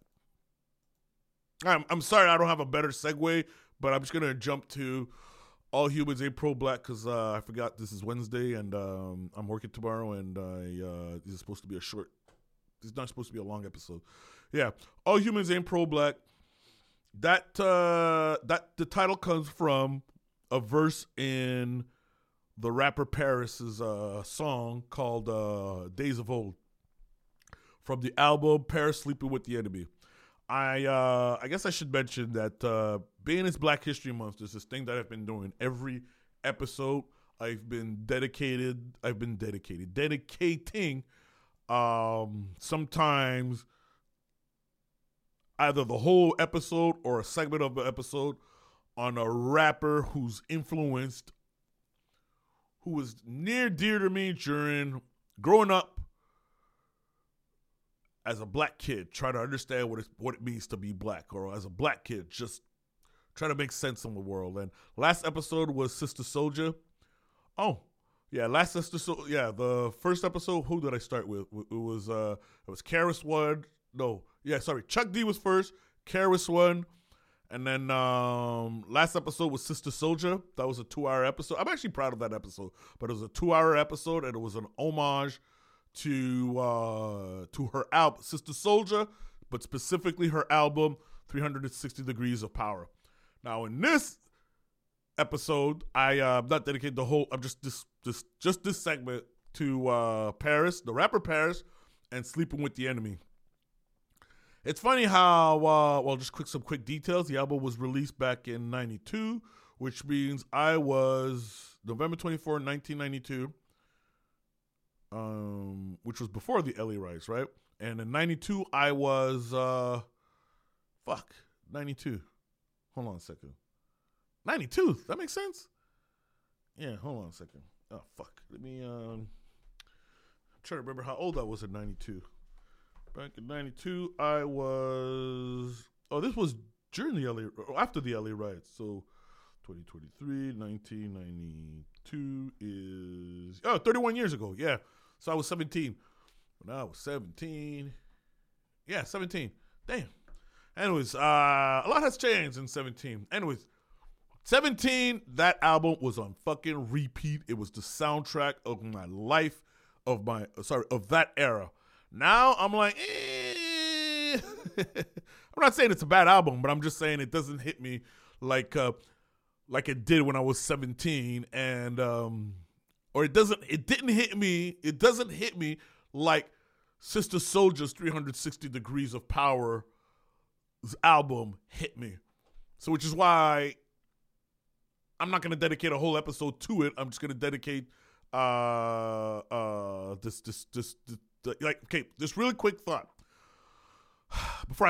I'm sorry I don't have a better segue, but I'm just going to jump to all humans ain't pro-black because I forgot this is Wednesday and I'm working tomorrow, and this is supposed to be this is not supposed to be a long episode. Yeah, all humans ain't pro-black. That the title comes from a verse in the rapper Paris's song called Days of Old from the album Paris Sleeping with the Enemy. I guess I should mention that being it's Black History Month, there's this thing that I've been doing every episode. I've been dedicating sometimes either the whole episode or a segment of the episode on a rapper who was near dear to me during growing up as a black kid, trying to understand what it means to be black, or as a black kid, just trying to make sense of the world. And last episode was Sister Souljah. Oh, yeah, the first episode, who did I start with? It was KRS-One. No, yeah, sorry, Chuck D was first, KRS-One. And then last episode was Sister Souljah. That was a 2-hour episode. I'm actually proud of that episode. But it was a 2-hour episode, and it was an homage to her album, Sister Souljah, but specifically her album, 360 Degrees of Power. Now, in this episode, I'm not dedicated the whole. I'm just this segment to Paris, the rapper Paris, and Sleeping with the Enemy. It's funny how, just some quick details. The album was released back in 92, which means I was November 24, 1992, which was before the LA riots, right? And in 92, I was, 92. Hold on a second. 92, that makes sense? Yeah, hold on a second. Oh, fuck. Let me, I'm trying to remember how old I was in 92. Back in 92, I was, this was during the LA, or after the LA riots. So 2023, 1992 is, 31 years ago. Yeah. So I was 17. When I was 17. Yeah, 17. Damn. Anyways, a lot has changed in 17. Anyways, 17, that album was on fucking repeat. It was the soundtrack of my life, of that era. Now I'm like, I'm not saying it's a bad album, but I'm just saying it doesn't hit me like it did when I was 17, and or it doesn't hit me like Sister Soldier's 360 Degrees of Power album hit me. So which is why I'm not going to dedicate a whole episode to it. I'm just going to dedicate this really quick thought before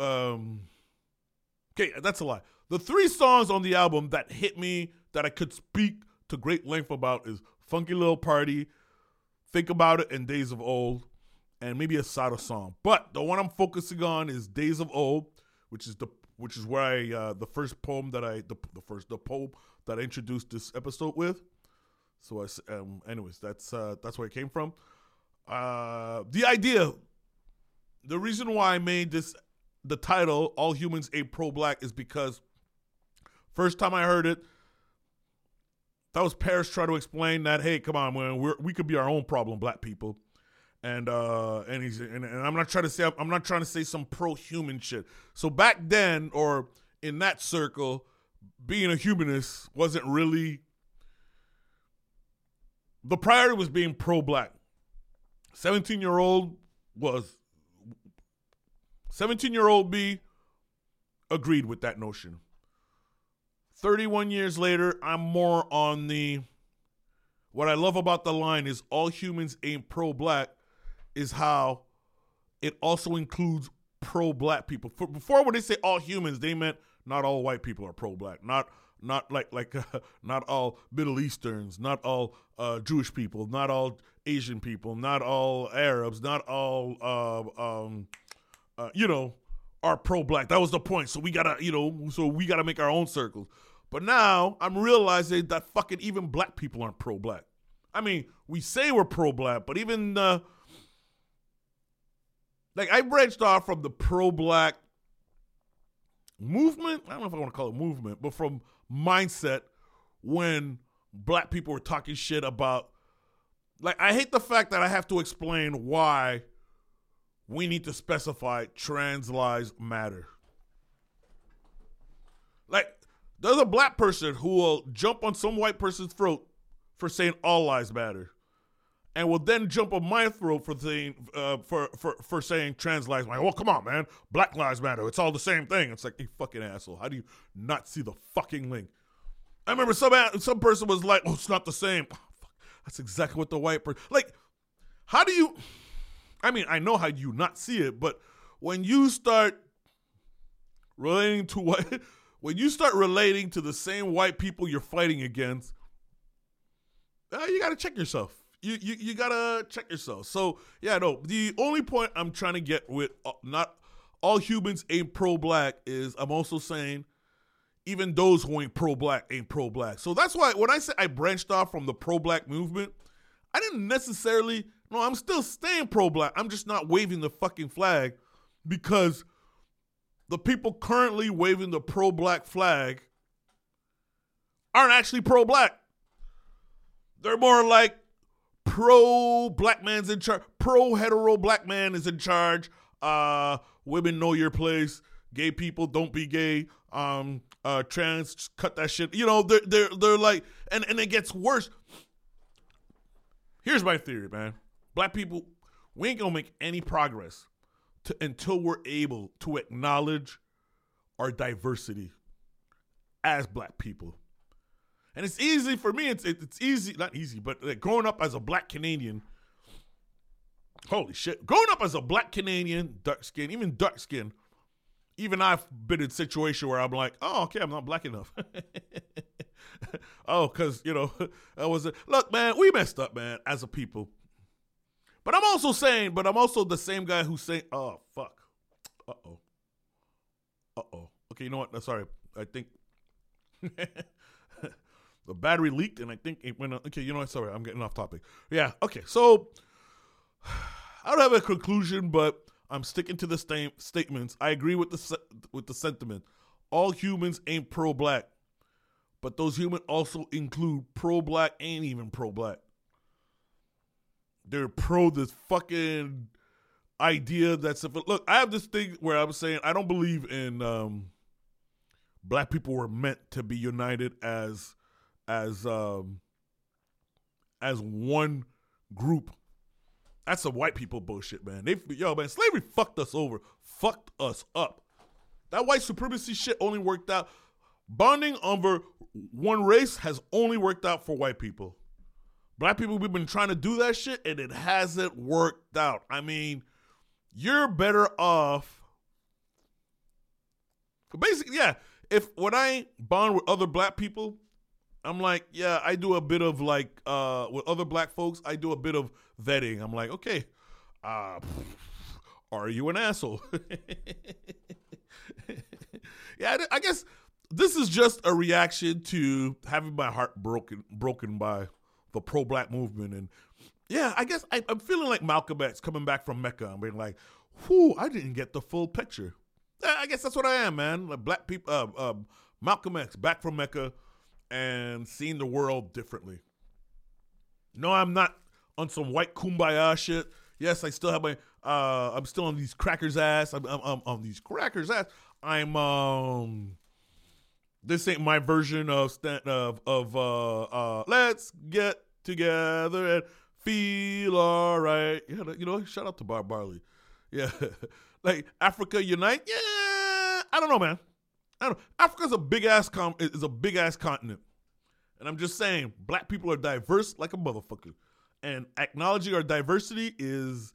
that's a lie. The 3 songs on the album that hit me that I could speak to great length about is Funky Little Party, Think About It, and Days of Old, and maybe a Sada song. But the one I'm focusing on is Days of Old, which is where I the first poem that the poem that I introduced this episode with. So anyways, that's where it came from. The idea, the reason why I made this the title "All Humans Ain't Pro-Black" is because first time I heard it, that was Paris trying to explain that, hey, come on, man, we could be our own problem, black people. And I'm not trying to say some pro-human shit. So back then, or in that circle, being a humanist wasn't really, the priority was being pro-black. 17-year-old me agreed with that notion. 31 years later, I'm more on what I love about the line is all humans ain't pro-black, is how it also includes pro-black people. Before, when they say all humans, they meant not all white people are pro-black, not not all Middle Easterns, not all Jewish people, not all Asian people, not all Arabs, not all are pro-black. That was the point. So we gotta make our own circles. But now I'm realizing that fucking even black people aren't pro-black. I mean, we say we're pro-black, but even I branched off from the pro-black movement. I don't know if I want to call it movement, but from mindset when black people were talking shit about, I hate the fact that I have to explain why we need to specify trans lives matter. There's a black person who will jump on some white person's throat for saying all lives matter, and will then jump on my throat for saying for saying trans lives matter. Well, come on, man, Black Lives Matter. It's all the same thing. It's like, you fucking asshole. How do you not see the fucking link? I remember some person was like, "Oh, it's not the same." Oh, fuck. That's exactly what the white person. How do you? I mean, I know how you not see it, but when you start relating to the same white people you're fighting against, you got to check yourself. You got to check yourself. So, yeah, no, the only point I'm trying to get with not all humans ain't pro-black is I'm also saying even those who ain't pro-black. So that's why when I say I branched off from the pro-black movement, I didn't necessarily, no, I'm still staying pro-black. I'm just not waving the fucking flag because the people currently waving the pro-black flag aren't actually pro-black. They're more like pro-black man's in charge, pro-hetero black man is in charge, women know your place, gay people don't be gay, trans, just cut that shit. They're like, and it gets worse. Here's my theory, man. Black people, we ain't gonna make any progress until we're able to acknowledge our diversity as black people. And it's easy for me. It's easy, not easy, but like growing up as a black Canadian. Holy shit. Growing up as a black Canadian, dark skin, even I've been in a situation where I'm like, oh, okay, I'm not black enough. Oh, because, look, man, we messed up, man, as a people. But I'm also the same guy who's saying, oh, fuck. Uh-oh. Okay, you know what? Sorry. I think the battery leaked and I think it went, okay, you know what? Sorry, I'm getting off topic. Yeah, okay, so I don't have a conclusion, but I'm sticking to the statements. I agree with the sentiment. All humans ain't pro-black, but those humans also include pro-black and even pro-black. They're pro this fucking idea that's look. I have this thing where I'm saying I don't believe in black people were meant to be united as one group. That's some white people bullshit, man. Slavery fucked us over, fucked us up. That white supremacy shit only worked out. Bonding over one race has only worked out for white people. Black people, we've been trying to do that shit, and it hasn't worked out. I mean, you're better off. Basically, yeah, when I bond with other black people, I'm like, yeah, I do a bit of like, with other black folks, I do a bit of vetting. I'm like, okay, are you an asshole? Yeah, I guess this is just a reaction to having my heart broken by the pro-black movement. And yeah, I guess I'm feeling like Malcolm X coming back from Mecca. I'm being like, whew, I didn't get the full picture. I guess that's what I am, man. Like black people, Malcolm X back from Mecca and seeing the world differently. No, I'm not on some white kumbaya shit. Yes, I still have my, I'm still on these crackers ass. I'm on these crackers ass. This ain't my version of let's get together and feel all right. Yeah, shout out to Bob Marley. Yeah, like Africa Unite. Yeah, I don't know, man. Africa's a big ass continent, and I'm just saying, black people are diverse like a motherfucker, and acknowledging our diversity is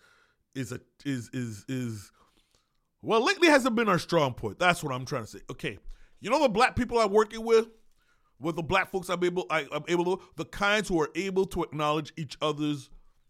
well, lately hasn't been our strong point. That's what I'm trying to say. Okay. You know the black people I'm working with the black folks I'm able to, the kinds who are able to acknowledge each other's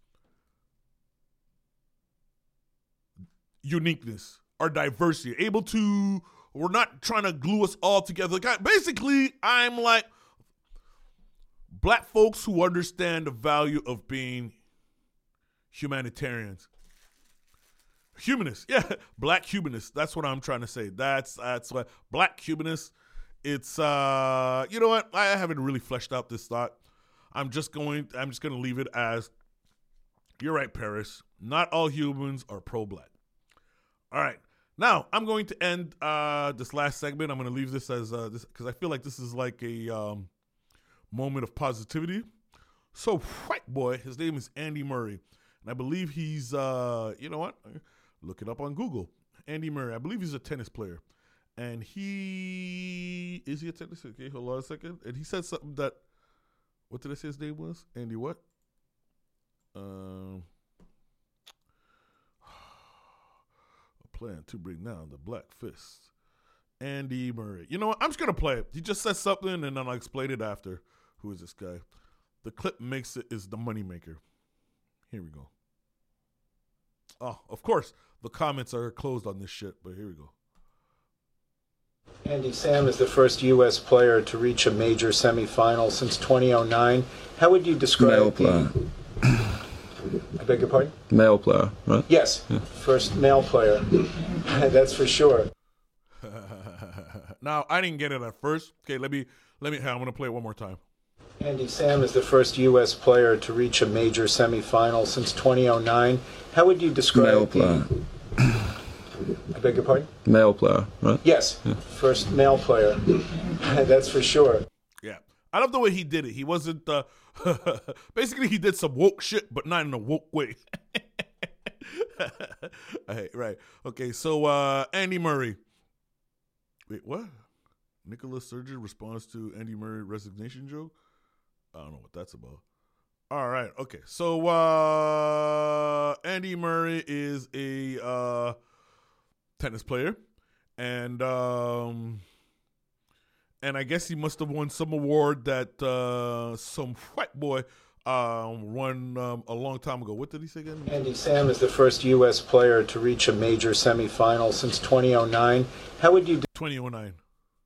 uniqueness, our diversity, we're not trying to glue us all together. Basically, I'm like black folks who understand the value of being humanitarians. Humanists, yeah, black humanists. That's what I'm trying to say. That's what black humanists. It's you know what? I haven't really fleshed out this thought. I'm just gonna leave it as you're right, Paris. Not all humans are pro-black. All right, now I'm going to end this last segment. I'm going to leave this as this because I feel like this is like a moment of positivity. So, white boy, his name is Andy Murray, and I believe he's you know what? Look it up on Google. Andy Murray. I believe he's a tennis player. And is he a tennis? Okay, hold on a second. And he said something that, what did I say his name was? Andy what? A plan to bring down the Black Fist. Andy Murray. You know what? I'm just going to play it. He just says something and then I'll explain it after. Who is this guy? The clip makes it is the moneymaker. Here we go. Oh, of course, the comments are closed on this shit, but here we go. Andy Sam is the first U.S. player to reach a major semifinal since 2009. How would you describe male player? I beg your pardon? Male player, right? Yes, yeah. First male player. That's for sure. Now, I didn't get it at first. Okay, let me. I'm going to play it one more time. Andy Sam is the first U.S. player to reach a major semifinal since 2009. How would you describe male player? I beg your pardon? Male player, right? Yes, yeah. First male player. That's for sure. Yeah, I love the way he did it. He wasn't, basically he did some woke shit, but not in a woke way. Right. Okay, so Andy Murray. Wait, what? Nicholas Sturgeon responds to Andy Murray resignation joke. I don't know what that's about. All right. Okay. So Andy Murray is a tennis player, and I guess he must have won some award that some white boy won a long time ago. What did he say again? Andy Sam is the first U.S. player to reach a major semifinal since 2009. How would you... 2009.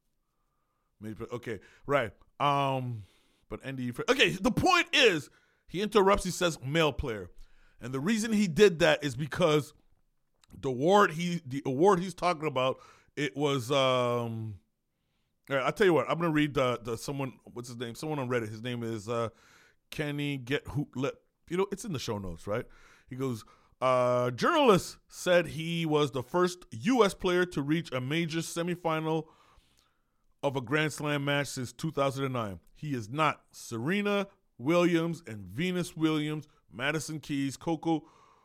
Okay, right. But Andy... Okay, the point is, he interrupts, he says male player. And the reason he did that is because the award he's talking about, it was... All right, I'll tell you what. I'm going to read the someone, what's his name? Someone on Reddit. His name is Kenny Get Hoop Lip. It's in the show notes, right? He goes, journalist said he was the first U.S. player to reach a major semifinal of a Grand Slam match since 2009. He is not. Serena Williams and Venus Williams, Madison Keys, Coco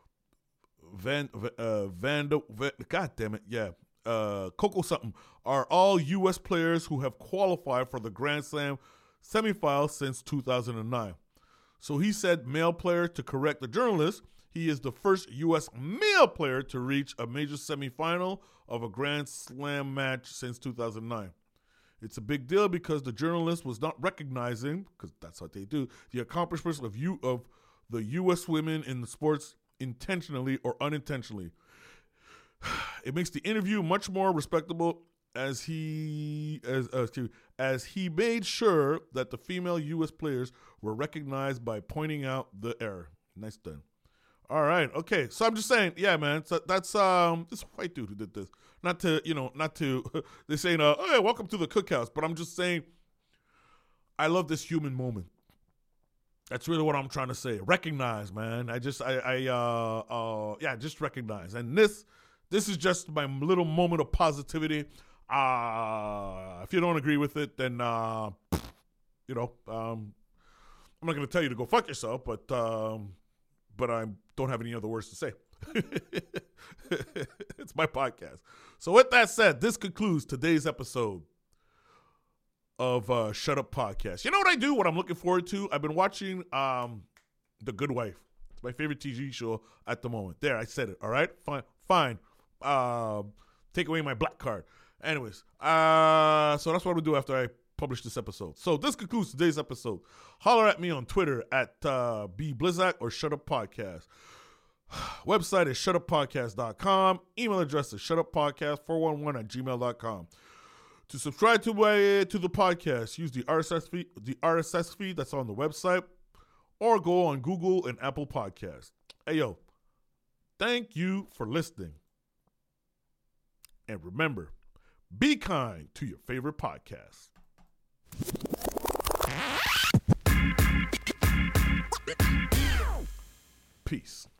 God damn it, yeah. Coco something are all U.S. players who have qualified for the Grand Slam semifinal since 2009. So he said male player to correct the journalist. He is the first U.S. male player to reach a major semifinal of a Grand Slam match since 2009. It's a big deal because the journalist was not recognizing, because that's what they do, the accomplishments of the U.S. women in the sports intentionally or unintentionally. It makes the interview much more respectable as he made sure that the female U.S. players were recognized by pointing out the error. Nice done. All right, okay. So I'm just saying, yeah, man. So that's this white dude who did this. Not to they're saying, hey, welcome to the cookhouse. But I'm just saying, I love this human moment. That's really what I'm trying to say. Recognize, man. Just recognize. And this is just my little moment of positivity. If you don't agree with it, then I'm not going to tell you to go fuck yourself, but I don't have any other words to say. It's my podcast. So with that said, this concludes today's episode of Shut Up Podcast. You know what I do? What I'm looking forward to? I've been watching The Good Wife. It's my favorite TV show at the moment. There, I said it. All right? Fine. Take away my black card. Anyways, so that's what I'm going to do after I publish this episode. So this concludes today's episode. Holler at me on Twitter at bblizzak or Shut Up Podcast. Website is shutuppodcast.com. Email address is shutuppodcast411@gmail.com. To subscribe to the podcast, use the RSS feed that's on the website, or go on Google and Apple Podcasts. Hey yo, thank you for listening. And remember, be kind to your favorite podcast. Peace.